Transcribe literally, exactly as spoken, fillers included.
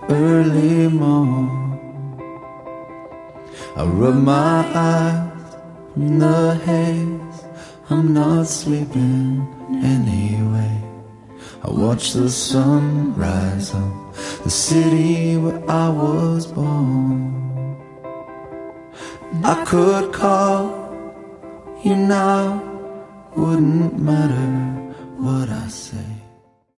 early morn. I rub my eyes from the haze, I'm not sleeping anyway. I watch the sun rise up the city where I was born. I could call you now, wouldn't matter what I say.